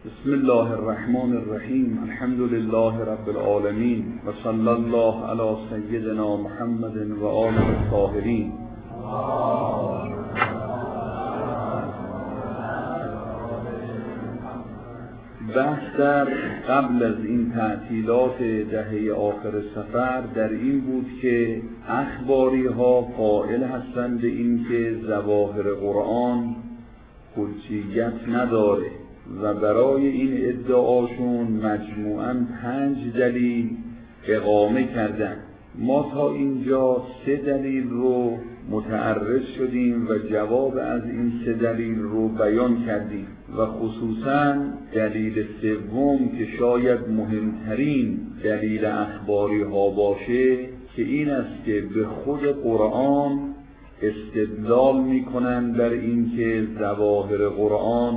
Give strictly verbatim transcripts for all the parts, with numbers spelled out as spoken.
بسم الله الرحمن الرحیم. الحمد لله رب العالمین و صلی الله علی سیدنا محمد و آله الطاهرین. بحث در قبل از این تعطیلات دهه آخر سفر در این بود که اخباری ها قائل هستند به این که ظواهر قرآن کلیت نداره و برای این ادعاشون مجموعاً پنج دلیل اقامه کردن. ما تا اینجا سه دلیل رو متعرض شدیم و جواب از این سه دلیل رو بیان کردیم و خصوصاً دلیل سوم که شاید مهمترین دلیل اخباری ها باشه که این است که به خود قرآن استدلال میکنن در این که ظواهر قرآن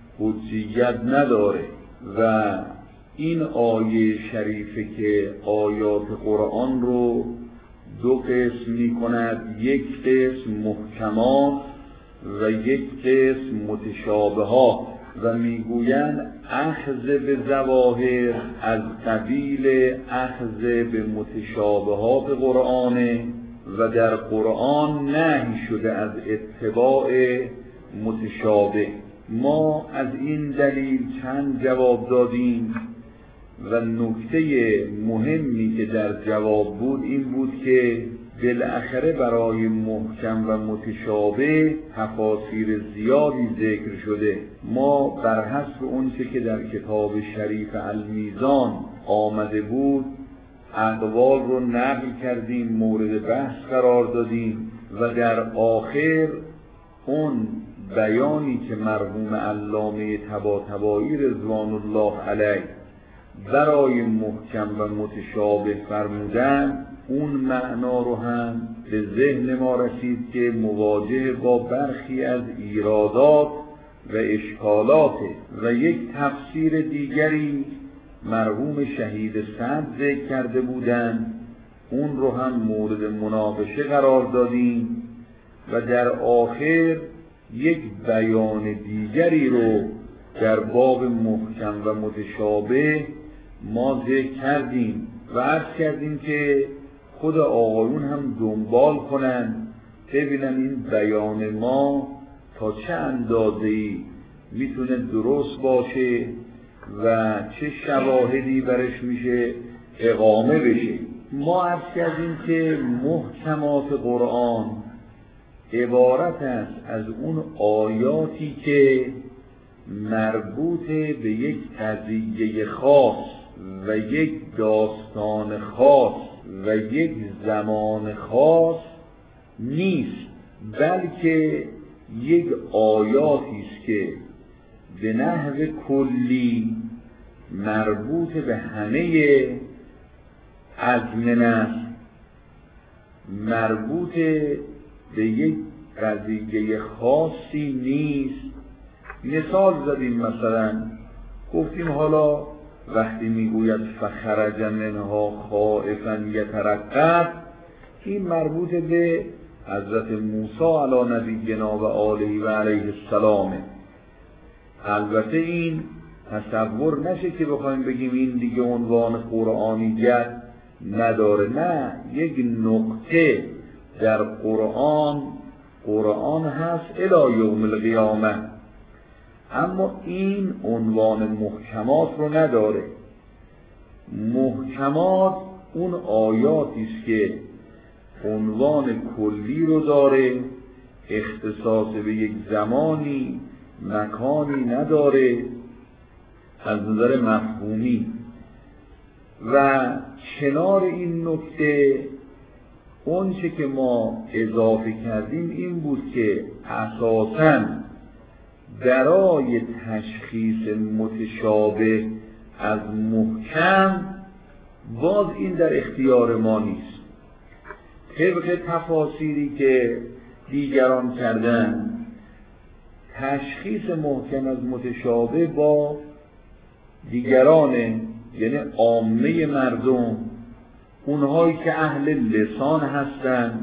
حجیت نداره و این آیه شریفه که آیات قرآن رو دو قسم میکند، یک قسم محکمات و یک قسم متشابهات و میگویند اخذ به ظواهر از قبیل اخذ به متشابهات قرآنه و در قرآن نهی شده از اتباع متشابه. ما از این دلیل چند جواب دادیم و نکته مهمی که در جواب بود این بود که بالاخره برای محکم و متشابه تفاسیر زیادی ذکر شده. ما بر حسب اون چه که در کتاب شریف المیزان آمده بود اقوال رو نقل کردیم، مورد بحث قرار دادیم و در آخر اون بیانی که مرحوم علامه طباطبایی رضوان الله علیه برای محکم و متشابه فرمودن، اون معنا رو هم به ذهن ما رسید که مواجه با برخی از ایرادات و اشکالات و یک تفسیر دیگری مرحوم شهید سعد ذکر کرده بودند، اون رو هم مورد مناقشه قرار دادیم و در آخر یک بیان دیگری رو در باب محکم و متشابه ما ذکر کردیم و عرض کردیم که خود آقایون هم دنبال کنن ببینن این بیان ما تا چه اندازه‌ای میتونه درست باشه و چه شواهدی برش میشه اقامه بشه. ما عرض کردیم که محکمات قرآن عبارت است از اون آیاتی که مربوط به یک قضیه خاص و یک داستان خاص و یک زمان خاص نیست، بلکه یک آیاتی است که به نحو کلی مربوط به همه ازمنه است، مربوط به یک قضیه خاصی نیست. مثال زدیم، مثلا گفتیم حالا وقتی میگوید فخرج منها خائفا یترقب، این مربوط به حضرت موسی علی نبینا و آله و علیه السلام. البته این تصور نشه که بخوایم بگیم این دیگه عنوان قرآنیت نداره، نه، یک نقطه در قرآن قرآن هست الی یوم القیامه، اما این عنوان محکمات رو نداره. محکمات اون آیاتی است که عنوان کلی رو داره، اختصاص به یک زمانی مکانی نداره از نظر مفهومی. و کنار این نکته اون چه که ما اضافه کردیم این بود که اساساً برای تشخیص متشابه از محکم باز این در اختیار ما نیست. طبق تفاسیری که دیگران کردن، تشخیص محکم از متشابه با دیگران، یعنی عامه مردم، اونهایی که اهل لسان هستن،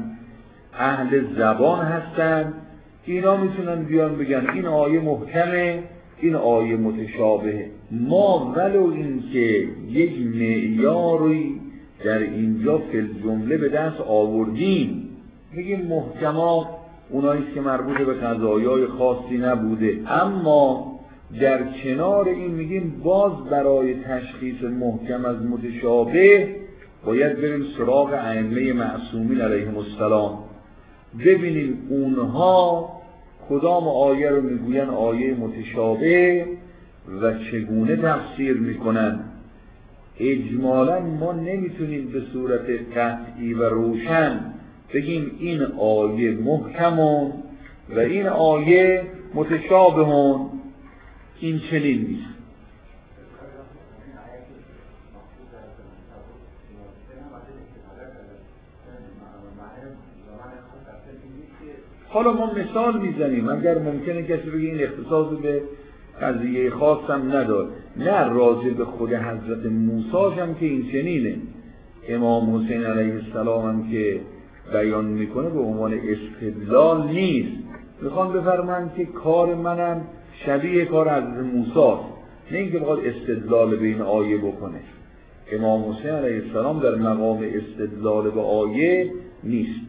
اهل زبان هستن، اینا میتونن بیان بگن این آیه محکمه، این آیه متشابهه. ما ولو این که یک معیاری در اینجا فی الجمله به دست آوردیم، میگیم محکمات اوناییست که مربوط به قضایای خاصی نبوده، اما در کنار این میگیم باز برای تشخیص محکم از متشابه باید بریم سراغ ائمه معصومین علیهم السلام، ببینیم اونها کدام آیه رو میگوین آیه متشابه و چگونه تفسیر میکنن. اجمالا ما نمیتونیم به صورت قطعی و روشن بگیم این آیه محکمون و این آیه متشابهون، این چنین نیست. حالا ما مثال میزنیم، اگر ممکنه کسی بگه این اختصاص به قضیه خاص هم نداره، نه راجع به خود حضرت موسی هم که این چنینه. امام حسین علیه السلام هم که بیان میکنه به عنوان استدلال نیست، میخوان بفرمایند که کار منم شبیه کار حضرت موسی، نه اینکه بخواد استدلال به این آیه بکنه. امام حسین علیه السلام در مقام استدلال به آیه نیست.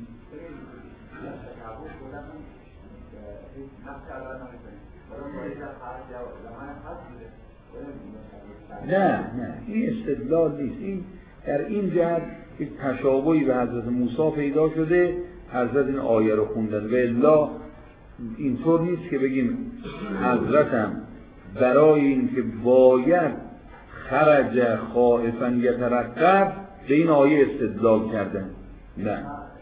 نه نه این استدلال نیست. این در این جهت یک تشابهی به حضرت موسی پیدا شده، حضرت این آیه رو خوندن و الا اینطور نیست که بگیم حضرتم برای این که باید خرج خائفا یترقب به این آیه استدلال کردن. نه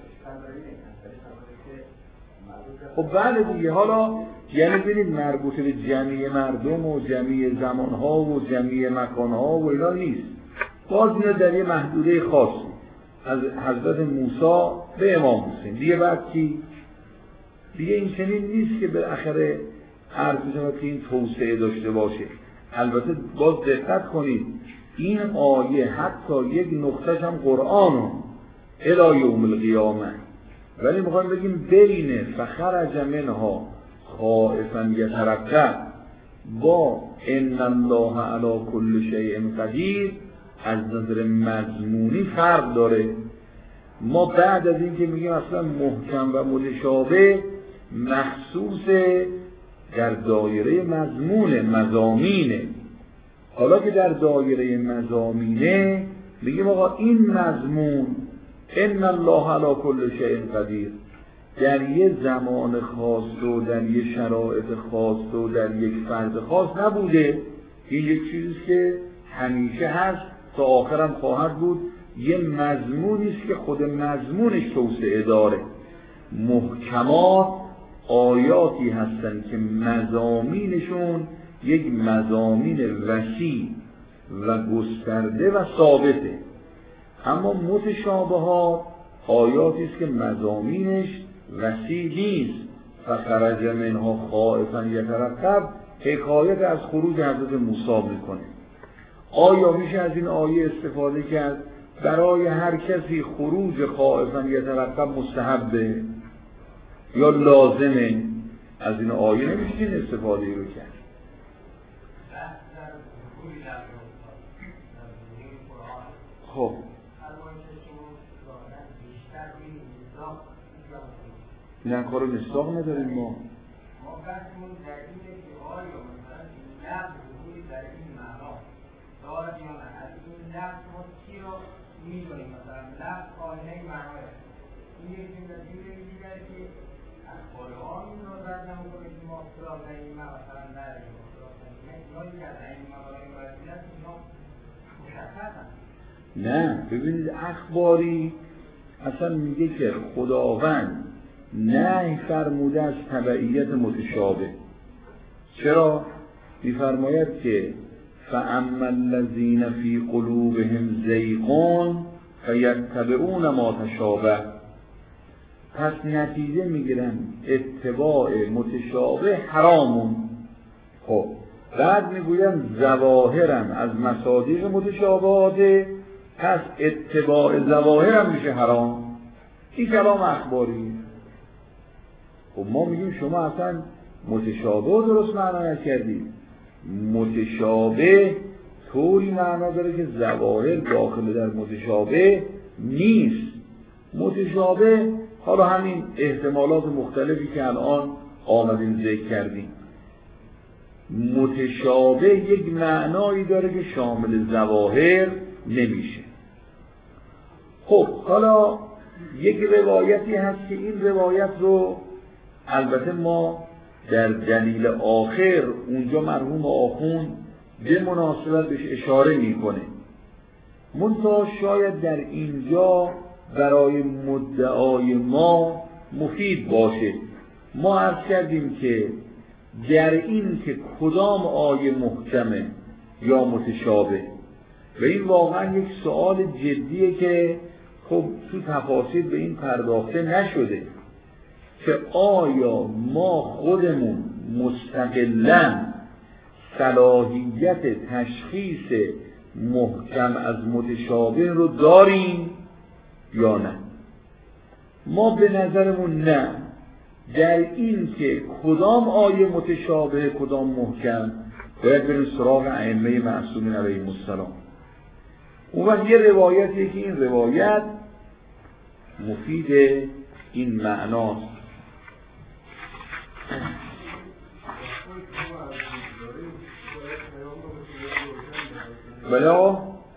خب بله دیگه، حالا یعنی ببینید مربوط به جمعی مردم و جمعی زمانها و جمعی مکانها و اینا نیست، باز میاد در یه محدوده خاصی از حضرت موسی به امام حسین دیگه. بعد کی دیگه این چنین نیست که بالاخره عرض شود که این توسعه داشته باشه. البته باز دقت کنید این آیه حتی یک نقطه‌ش هم قرآن الی یوم القیامه، ولی میخوایم بگیم بین فخرج منها خائفا یترقب با ان الله علی کل شیء قدیر از نظر مضمونی فرق داره. ما بعد از این که میگیم اصلا محکم و متشابه مخصوص در دایره مضمون مضامینه، حالا که در دایره مضامینه میگیم آقا این مضمون ان الله علی کل شیء قدیر در یه زمان خاص و در یه شرایط خاص و در یک فرد خاص نبوده، این یک چیزی که همیشه هست تا آخرم خواهد بود، یه مضمونی است که خود مضمونش توسعه داره. محکمات آیاتی هستن که مضامینشون یک مضامین وسیع و گسترده و ثابته، اما متشابهات آیاتی است که مضامینش وسیع نیست. فخرج منها خائفا یترقب حکایت از خروج حضرت موسی میکنه. آیا میشه از این آیه استفاده کرد برای هر کسی خروج خائفا یترقب مستحبه یا لازمه؟ از این آیه نمیشه این استفاده رو کرد. خب نه کارو مصداق نداریم ما. ما بحثمون در اینه که آیا مثلا این لفظ بودی در این معنا دارد یا نه، از این لفظ ما چی رو میدونیم؟ مثلا لفظ آینه معنای این یک نتیجه دیگر که اخبارها این رو رد نمیکنه که ما اختلاف در این معنا مثلا نداریم، اختلاف در این معنا که در این معنا وارد است اینا مشخصن. نه ببینید اخباری اصلا میگه که خداوند نهی فرموده از تبعیت متشابه. چرا؟ میفرماید که فاما الذین فی قلوبهم زیغ فیتبعون ما تشابه، پس نتیجه میگیرن اتباع متشابه حرامون. خب بعد میگویم ظواهرم از مصادیق متشابهاته، پس اتباع ظواهرم میشه حرام. این کلام اخباری. خب ما میگیم شما اصلا متشابه درست معنا نکردید، متشابه طوری معنا داره که ظواهر داخل در متشابه نیست. متشابه حالا همین احتمالات مختلفی که الان آمدیم ذکر کردیم، متشابه یک معنایی داره که شامل ظواهر نمیشه. خب حالا یک روایتی هست که این روایت رو البته ما در دلیل آخر اونجا مرحوم آخوند به مناسبت بهش اشاره میکنه، منتها شاید در اینجا برای مدعای ما مفید باشه. ما عرض کردیم که در این که کدام آیه محکمه یا متشابه، و این واقعا یک سوال جدیه که خب تو تفاصیل به این پرداخته نشده که آیا ما خودمون مستقلاً صلاحیت تشخیص محکم از متشابه رو داریم یا نه. ما به نظرمون نه، در این که کدام آیه متشابه کدام محکم باید بریم سراغ ائمه معصومین علیهم السلام. اون وقت یه روایتیه که این روایت مفید این معناست. بلا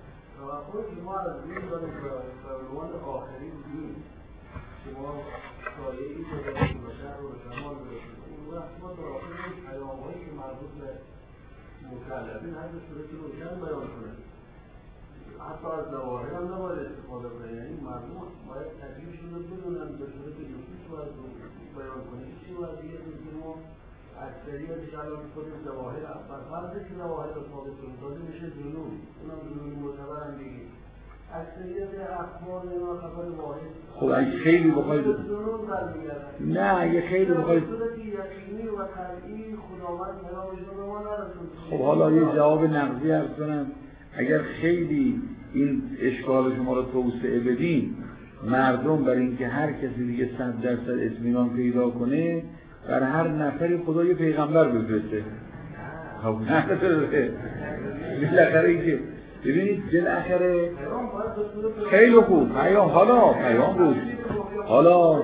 مکلفین هر به صورت روشن بیان کنه، حتی از ظواهر هم نباید استفاده کنه، یعنی مردم باید تکلیفشون رو بدونن به صورت جزئی باید بیان کنه. چی باید دیگه بگیم ما اکثریتش الان خودش ظواهر بر فرض که ظواهر رو ثابت کنیم تازه میشه جنون، اونم جنون معتبر هم بگیم اکثریت اخبار اینا خبر واحد. خب اگه خیلی بخواید نه اگه خیلی بخواید خب حالا یه جواب نقضی عرض کنم، اگر خیلی این اشکال شما رو توسعه بدین، مردم برای اینکه هر کسی دیگه صد درصد اطمینان پیدا کنه بر هر نفری خدا یه پیغمبر بفرسته. خب بالاخره اینکه ببینید بالاخره خیلی خوب پیام حالا پیام بود حالا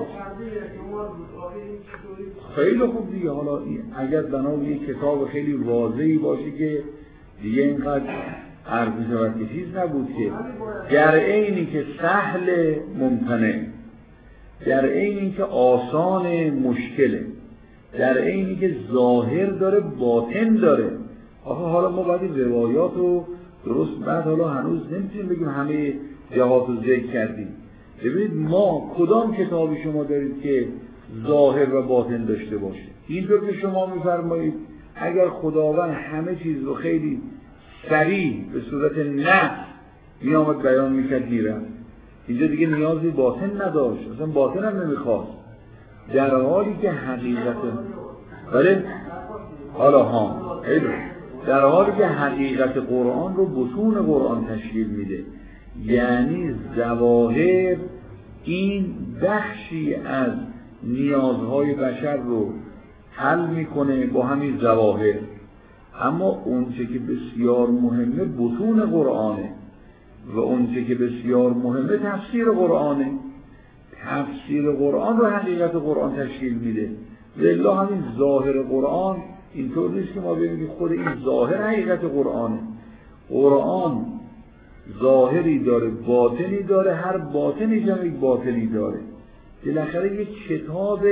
خیلی خوب دیگه. حالا اگر بنابرای یک کتاب خیلی واضحی باشه که دیگه اینقدر عرض شود که چیز نبود که در عینی که سهل ممتنع، در عینی که آسان مشکله، در عینی که ظاهر داره باطن داره. آخه حالا ما باید این روایات رو درست بعد حالا هنوز نمیتونیم بگیم همه جهات رو ذکر کردیم. ببینید ما کدام کتابی شما دارید که ظاهر و باطن داشته باشه؟ اینطور که شما میفرمایید اگر خداوند همه چیز رو خیلی سریع به صورت نفس میامد بیان میکرد میرم، اینجا دیگه نیازی باطن نداشت، اصلا باطن هم نمیخواست، در حالی که حقیقت بله حالا ها در حالی که حقیقت قرآن رو بطون قرآن تشکیل میده. یعنی ظواهر این بخشی از نیازهای بشر رو حل میکنه با همین ظواهر، اما اونچه که بسیار مهمه بطون قرآنه و اونچه که بسیار مهمه تفسیر قرآنه. تفسیر قرآن رو حقیقت قرآن تشکیل میده. لله همین ظاهر قرآن اینطور نیست که ما ببینیم خود این ظاهر حقیقت قرآنه. قرآن ظاهری داره باطنی داره، هر باطنی هم یک باطنی داره. بالاخره یک کتاب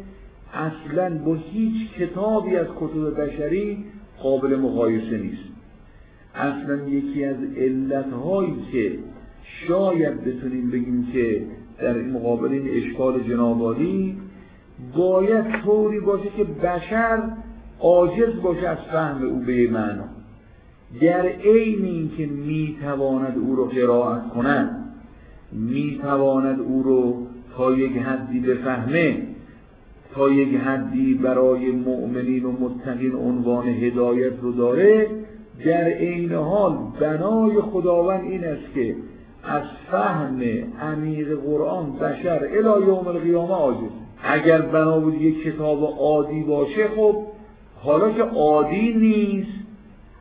اصلا با هیچ کتابی از کتب بشری قابل مقایسه نیست. اصلا یکی از علتهایی که شاید بتونیم بگیم که در مقابل این اشکال جناب عالی باید طوری باشه که بشر عاجز باشه از فهم او به معنا، در عین اینکه میتواند او رو قرائت کند، میتواند او رو تا یک حدی بفهمه، تا یک حدی برای مؤمنین و متقین عنوان هدایت رو داره، در عین حال بنای خداوند این است که از فهم عمیق قرآن بشر الی یوم القیامه عاجز. اگر بنا بود یک کتاب عادی باشه، خب حالا که عادی نیست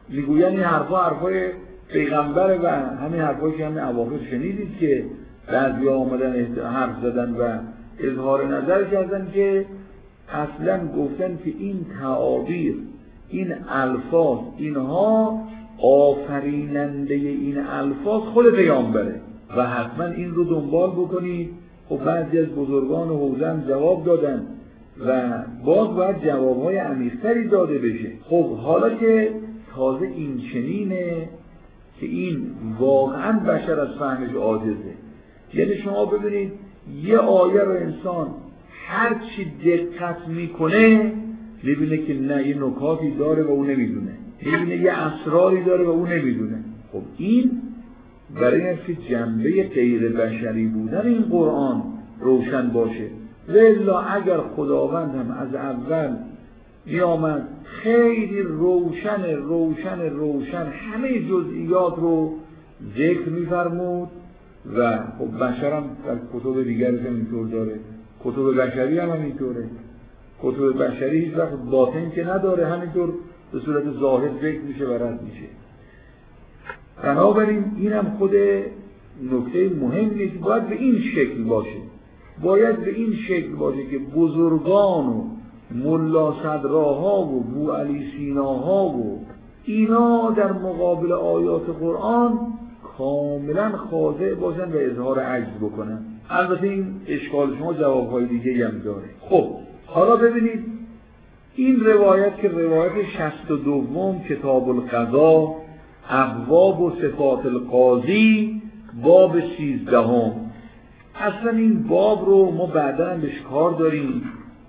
میگوین این حرفا حرفای پیغمبره و همین حرفایی که همین اواخر شنیدید که بعضی آمدن حرف زدن و اظهار نظر کردن که اصلا گفتن که این تعابیر، این الفاظ، اینها آفریننده این الفاظ خود پیامبره و حتما این رو دنبال بکنید. خب بعضی از بزرگان حوزه جواب دادن و باز باید جوابهای عمیق‌تری داده بشه. خب حالا که تازه این چنینه که این واقعا بشر از فهمش عاجزه، یعنی شما ببینید یه آیه رو انسان هر چی دقت میکنه میبینه که نه یه نکاتی داره و اون نمیدونه، میبینه یه اسراری داره و اون نمیدونه. خب این برای اینکه جنبه غیر بشری بودن این قرآن روشن باشه. والا اگر خداوند هم از اول میامد خیلی روشن روشن روشن همه جزئیات رو ذکر میفرمود و خب بشر هم در کتب دیگرش هم اینطور داره، کتب بشری هم همینطوره، کتب بشری هیچ وقت باطن که نداره، همینطور به صورت ظاهر ذکر میشه و رد میشه. بنابراین اینم خود نکته مهمیه که باید به این شکل باشه، باید به این شکل باشه که بزرگان و ملا صدراها و بو علی سیناها و اینا در مقابل آیات قرآن کاملا خاضع باشن و اظهار عجز بکنن. البته این اشکال شما جوابهای دیگه هم داره. خب حالا ببینید این روایت که روایت شصت و دوم کتاب القضا ابواب و صفات القاضی باب سیزدهم. اصلا این باب رو ما بعدا هم بهش کار داریم.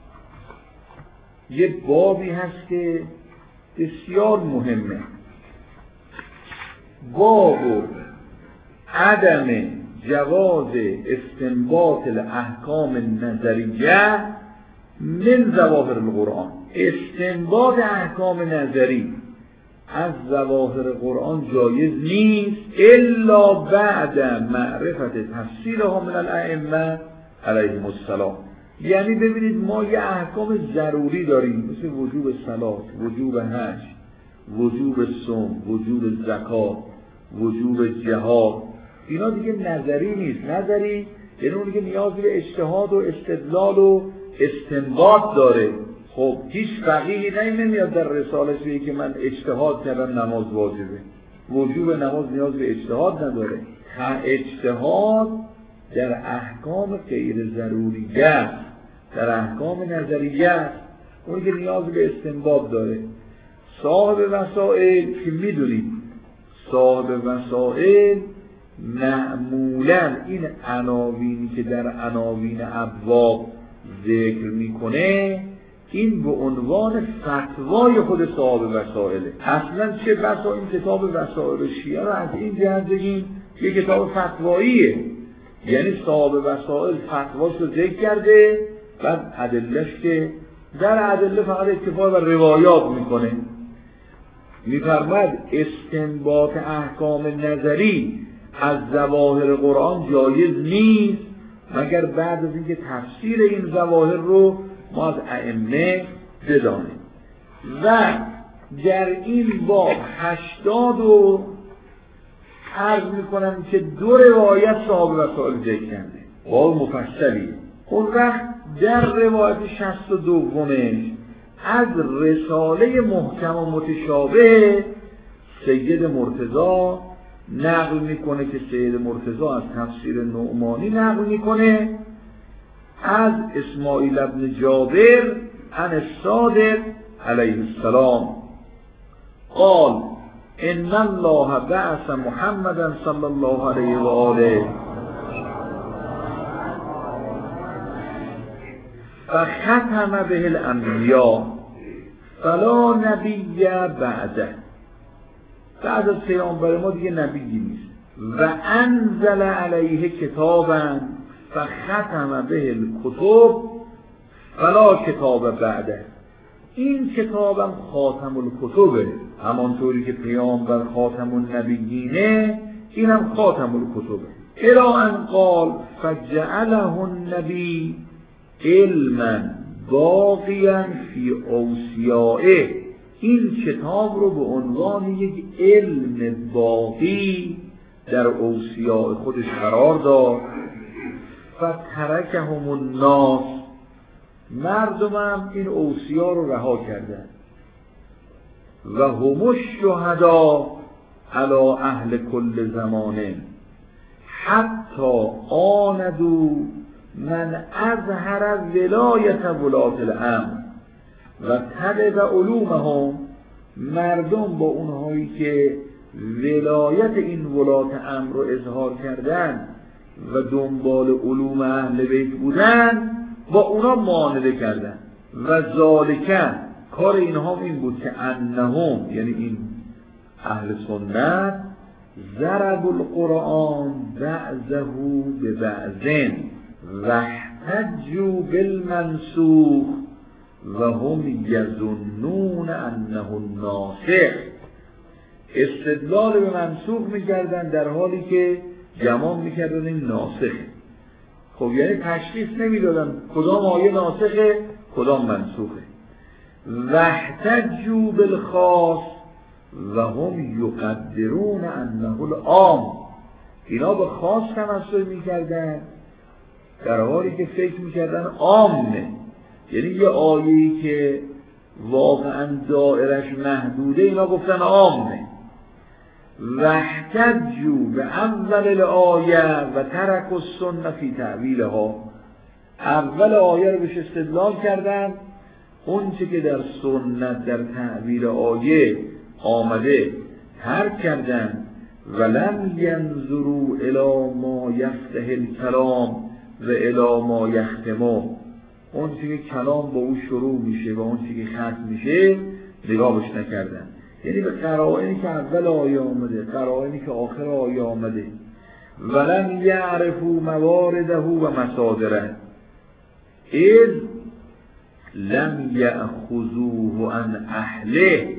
یه بابی هست که بسیار مهمه، باب عدم جواز استنباط الاحکام النظریه من ظواهر القرآن. استنباط احکام نظری از ظواهر قرآن جایز نیست الا بعد معرفت تفسیرها من الائمه علیهم السلام. یعنی ببینید ما یه احکام ضروری داریم مثل وجوب صلات، وجوب حج، وجوب صوم، وجوب زکات، وجوب جهاد. اینا دیگه نظری نیست. نظری یعنی اون که نیاز به اجتهاد و استدلال و استنباط داره. خب هیچ فقیهی نمیاد در رسالش بگه که من اجتهاد کردم نماز واجبه. وجوب نماز نیاز به اجتهاد نداره. اجتهاد در احکام غیر ضروریه است، در احکام نظریه است، اون که نیاز به استنباط داره. صاحب وسائل که میدونید صاحب وسائل معمولا این عناوینی که در عناوین ابواب ذکر میکنه این به عنوان فتوای خود صاحب وسائله. اصلا چه بسا این کتاب وسائل شیعه رو از این جهت بگیم یه کتاب فتواییه، یعنی صاحب وسائل فتواش رو ذکر کرده، بعد ادلهش که در ادله فقط اکتفا بر روایات میکنه. میفرماد استنباط احکام نظری از ظواهر قرآن جایز نیست مگر بعد از اینکه تفسیر این ظواهر رو ما از ائمه بدانیم. و در این باب هشتاد و عرض میکنم که دو روایت صاحب وسائل ذکر کرده، باب مفصلی. اون وقت در روایت شصت و دومش از رساله محکم و متشابه سید مرتضی نقل میکنه که سید مرتضی از تفسیر نعمانی نقل میکنه از اسماعیل ابن جابر عن الصادق علیه السلام قال ان الله بعث محمدا صلی الله علیه و آله فختم به الانبیاء فلا نبی بعده. بعد از پیامبر ما دیگه نبیی نیست. و انزل علیه کتابا فختم به الکتب فلا کتاب بعده. این کتابم خاتم الکتبه، همانطوری که پیامبر خاتم النبیینه اینم خاتم الکتبه. الی ان قال فجعله النبی علما باقیا فی اوصیائه این کتاب رو به عنوان یک علم باقی در اوصیاء خودش قرار داد و ترکهم الناس، مردم هم این اوصیا رو رها کردن و هم الشهدا علی اهل کل زمانه حتی آندو من اظهر ولایت ولات الامر و طلب علومهم، مردم با اونهایی که ولایت این ولات امر رو اظهار کردن و دنبال علوم اهل بیت بودن با اونا معاهده کردن و ذالکه کار اینها این بود که انهم یعنی این اهل سنت ضرب القرآن بعضه به بعضن و احتجوا بالمنسوخ و هم یظنون انه الناسخ، استدلال به منسوخ میکردن در حالی که گمان میکردن این ناسخه. خب یعنی تشخیص نمیدادن کدام آیه ناسخه کدام منسوخه. و احتجوا بالخاص و هم یقدرون انه العام، اینا به خاص تمثل میکردن در حالی که فکر میکردن عامه، یعنی یه آیه‌ای که واقعا دائرش محدوده اینا گفتن عامه. و احتجوا به اول الآیه و ترک السنة فی تعویلها، اول آیه رو بهش استدلال کردن، اون چه که در سنت در تعبیر آیه آمده ترک کردن. ولم ینظروا الی ما یفتح الکلام و الی ما یختمه، اون چه که کلام با او شروع میشه و اون چه که ختم میشه نگاهش نکردن، یعنی به قرائنی که اول آیه آمده قرائنی که آخر آیه آمده. ولم یعرفوا موارده و مصادره اذ لم یأخذوه عن اهله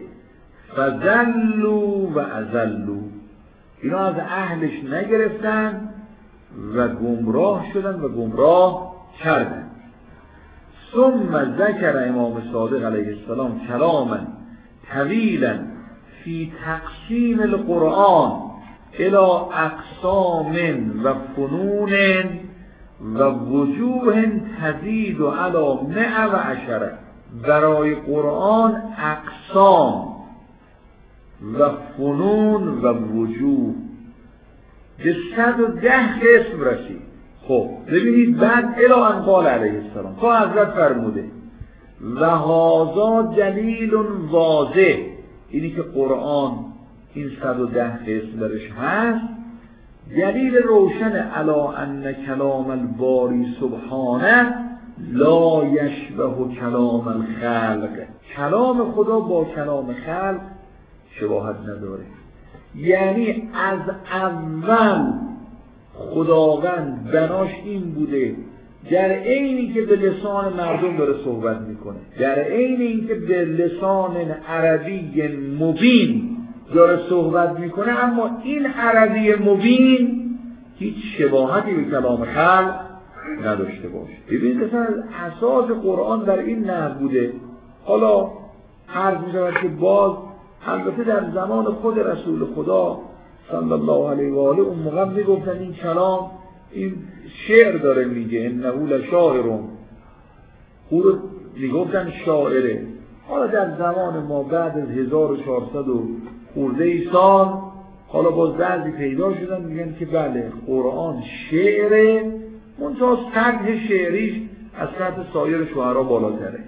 فضلوا و اضلوا، اینا از اهلش نگرفتن و گمراه شدن و گمراه کردن. ثم ذکر امام صادق علیه السلام کلاما طویلا فی تقسیم القرآن الى اقسام و فنون و وجوه تزید علی مئة و عشره، برای قرآن اقسام و فنون و وجوه به صد و ده قسم رسید. خب ببینید بعد الی ان قال علیه السلام تا حضرت فرموده و هذا دلیل واضح، اینی که قرآن این صد و ده قسم درش هست دلیل روشن علی ان کلام الباری سبحانه لا یشبه کلام الخلق، کلام خدا با کلام خلق شباهت نداره. یعنی از اول خداوند بناش این بوده در عینی که به لسان مردم داره صحبت میکنه، در عین این که به لسان عربی مبین داره صحبت میکنه، اما این عربی مبین هیچ شباهتی به کلام خلق نداشته باشه. ببینید مثلا اساس قرآن در این نحو بوده. حالا عرض میشود که باز البته در زمان خود رسول خدا صلی الله علیه و آله اون موقع میگفتن این کلام این شعر داره میگه انه لشاعر، او رو میگفتن شاعره. حالا در زمان ما بعد از هزار و چهارصد و خورده ای سال حالا باز بعضی پیدا شدن میگن که بله قرآن شعره، منتها سطح شعریش از سطح سایر شعرا بالاتره.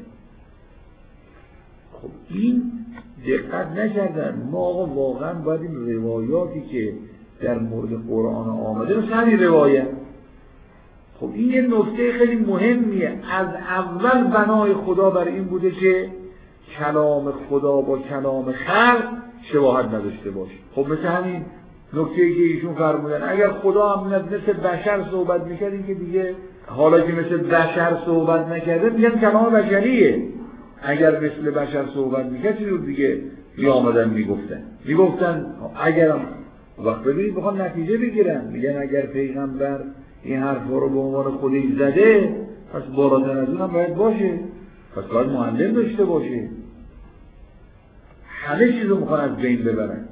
خب این دقت نکردن. ما آقا واقعا باید این روایاتی که در مورد قرآن آمده مثل همین روایت، خب این یه نکته خیلی مهمیه. از اول بنای خدا بر این بوده که کلام خدا با کلام خلق شباهت نداشته باشه. خب مثل همین نکته‌ای که ایشون فرمودن اگر خدا هم مثل بشر صحبت میکرد این که دیگه حالا که مثل بشر صحبت نکرده میگن کلام بشریه، اگر مثل بشر صحبت میکرد چی جور دیگه می آمدن میگفتن میگفتن اگرم وقت ببینید بخوان نتیجه بگیرن میگن اگر پیغمبر این حرفا رو به عنوان خودش زده پس بالاتر از اون هم باید باشه، پس باید معلم داشته باشه. همه چیزو میخوان از بین ببرن.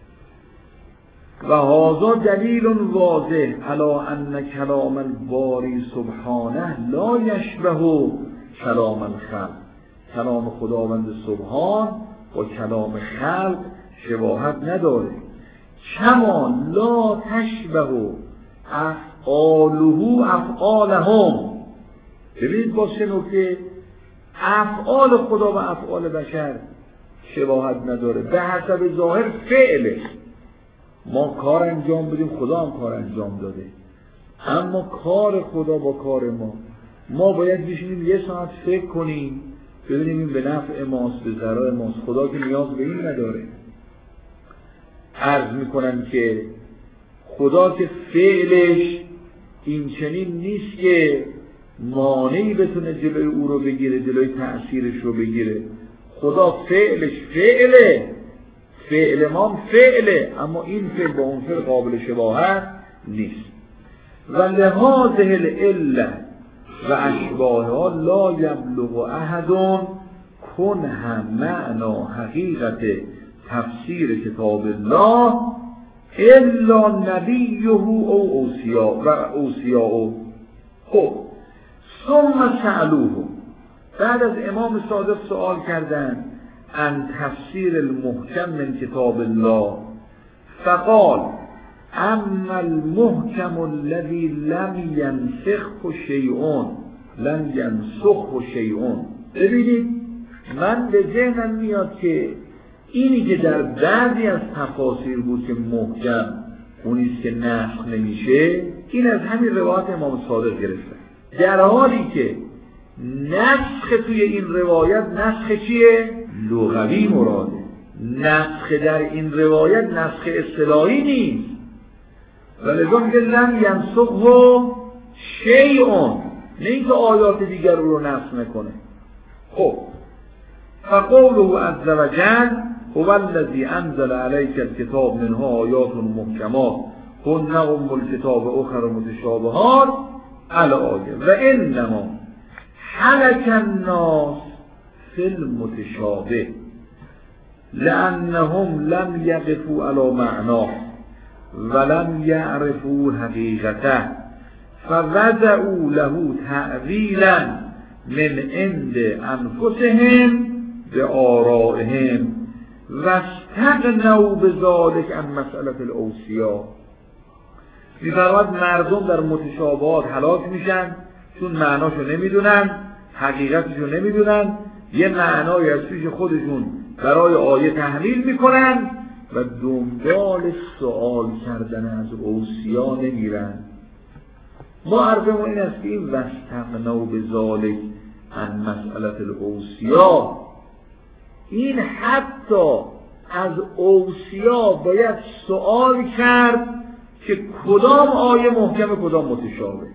و هذا دلیل واضح علی ان کلام الباری سبحانه لا یشبه کلام الخلق. کلام خداوند سبحان با کلام خلق شباهت نداره. کما لا تشبه افعاله افعالهم. ببینید با چه نکته افعال خدا و افعال بشر شباهت نداره. به حسب ظاهر فعله، ما کار انجام بدیم، خدا هم کار انجام داده، اما کار خدا با کار ما، ما باید بشینیم یه ساعت فکر کنیم ببینیم این به نفع ماست به ضرر ماست. خدا که نیاز به این نداره. عرض میکنم که خدا که فعلش این چنین نیست که مانعی بتونه جلوی او رو بگیره، جلوی تأثیرش رو بگیره. خدا فعلش فعله، فعل ما فعله، اما این فعل با اون فعل قابل شباهت نیست. و لهذه العله و اشباهها لا یبلغ احد کنه معنا حقیقت تفسیر کتاب الله الا نبیه او اوصیا و اوصیاء. خب ثم سألوه، بعد از امام صادق سوال کردند عن تفسیر المحکم من کتاب الله، فقال اما المحکم الذي لم ينسخه شیء لم ينسخه شیء. ببینید من به ذهنم میاد که اینی که در بعضی از تفاسیر بود که محکم اونیست که نسخ نمیشه، این از همین روایت امام صادق گرفته، در حالی که نسخ توی این روایت نسخ چیه؟ لغوی مراده. نسخ در این روایت نسخ اصطلاحی نیست، ولذا میگه لم ینسخه شیء، نه اینکه آیات دیگر رو رو نسخ نکنه. خب فقوله عز وجل هو الذی انزل علیک الکتاب منها آیات محکمات هن ام الکتاب اخر متشابهات الآیه و انما هلك الناس فی المتشابه لانهم لم یقفوا علی معناه ولم یعرفوا حقیقته فوضعوا له تأویلا من عند انفسهم بآرائهم واستغنوا بذلك عن مسألة الاوصیاء. می‌فرماید مردم در متشابهات هلاک میشن چون معناشو نمیدونن، حقیقتشو نمیدونن، یه معنای از پیش خودشون برای آیه تحمیل میکنن و دنبال سوال کردن از اوصیا نمیرن. ما عرضمون این است که این واستغنوا بذلک عن مسئله الاوصیا، این حتی از اوصیا باید سوال کرد که کدام آیه محکم کدام متشابه.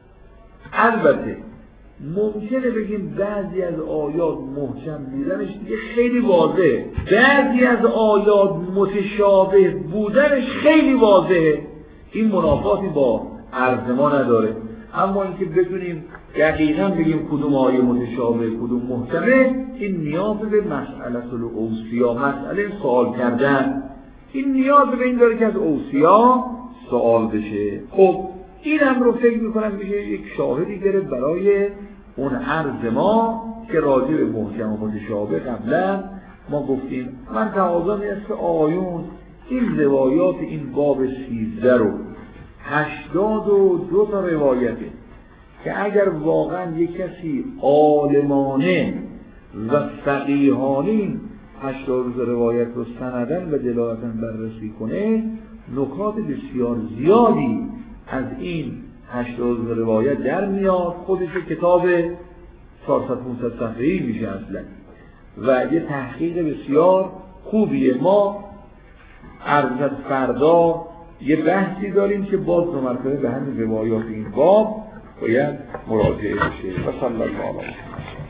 البته ممکنه بگیم بعضی از آیات محکم بودنش دیگه خیلی واضحه، بعضی از آیات متشابه بودنش خیلی واضحه، این منافاتی با عرض ما نداره. اما اینکه بتونیم دقیقاً بگیم کدوم آیه متشابه کدوم محکمه، این نیاز به مسئله الاوصیا، مسئله سوال کردن، این نیاز به این داره که از اوصیا سوال بشه. خب این هم رو فکر میکنم میشه یک شاهدی گرفت برای اون عرض ما که راجع به محکم و متشابه قبلا ما گفتیم. من تقاضا میست که آیون این روایات این باب سیزده رو هشتاد و دو تا روایته که اگر واقعا یک کسی عالمانه و فقیهانه هشتاد و دو روایت رو سندن و دلالتن بررسی کنه، نکات بسیار زیادی از این هشتاد و دو روایت در میاد. خودش کتاب چهارصد پانصد صفحه‌ای میشه اصلا و یه تحقیق بسیار خوبیه. ما عرض فردا یه بحثی داریم که باز دو مرتبه به همین روایات این باب باید مراجعه بشه. و صلی الله علیه و سلم.